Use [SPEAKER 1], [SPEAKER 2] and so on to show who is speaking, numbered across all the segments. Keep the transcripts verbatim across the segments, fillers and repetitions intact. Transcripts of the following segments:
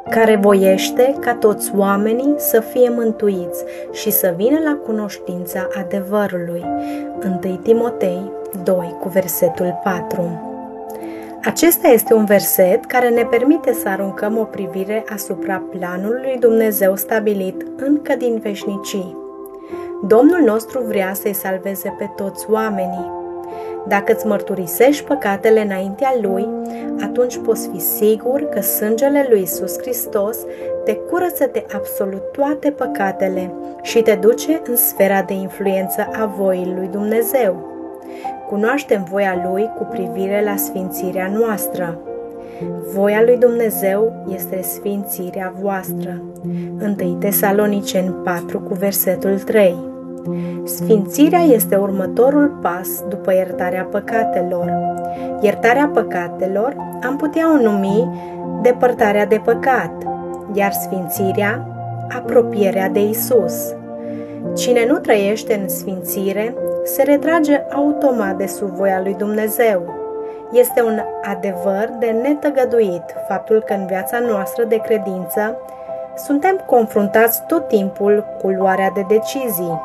[SPEAKER 1] care voiește ca toți oamenii să fie mântuiți și să vină la cunoștința adevărului. întâi Timotei doi cu versetul patru. Acesta este un verset care ne permite să aruncăm o privire asupra planului lui Dumnezeu stabilit încă din veșnicii. Domnul nostru vrea să-i salveze pe toți oamenii. Dacă îți mărturisești păcatele înaintea Lui, atunci poți fi sigur că sângele lui Iisus Hristos te curăță de absolut toate păcatele și te duce în sfera de influență a voii lui Dumnezeu. Cunoaștem voia Lui cu privire la sfințirea noastră. Voia lui Dumnezeu este sfințirea voastră. întâi Tesaloniceni patru cu versetul trei. Sfințirea este următorul pas după iertarea păcatelor. Iertarea păcatelor am putea o numi depărtarea de păcat, iar sfințirea, apropierea de Isus. Cine nu trăiește în sfințire se retrage automat de sub voia lui Dumnezeu. Este un adevăr de netăgăduit faptul că în viața noastră de credință suntem confruntați tot timpul cu luarea de decizii.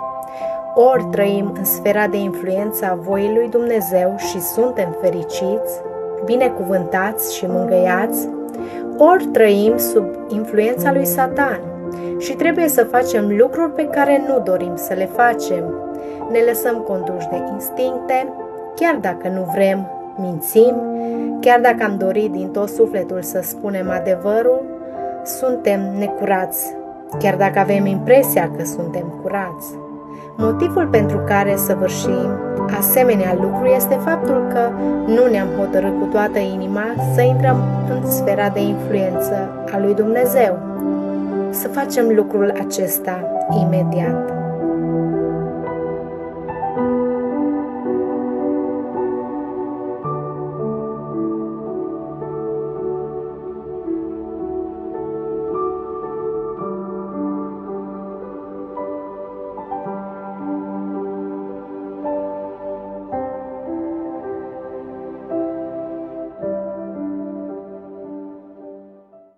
[SPEAKER 1] Ori trăim în sfera de influență a voii lui Dumnezeu și suntem fericiți, binecuvântați și mângâiați, ori trăim sub influența lui Satan și trebuie să facem lucruri pe care nu dorim să le facem. Ne lăsăm conduși de instincte, chiar dacă nu vrem, mințim, chiar dacă am dorit din tot sufletul să spunem adevărul, suntem necurați, chiar dacă avem impresia că suntem curați. Motivul pentru care săvârșim asemenea lucruri este faptul că nu ne-am hotărât cu toată inima să intrăm în sfera de influență a lui Dumnezeu. Să facem lucrul acesta imediat.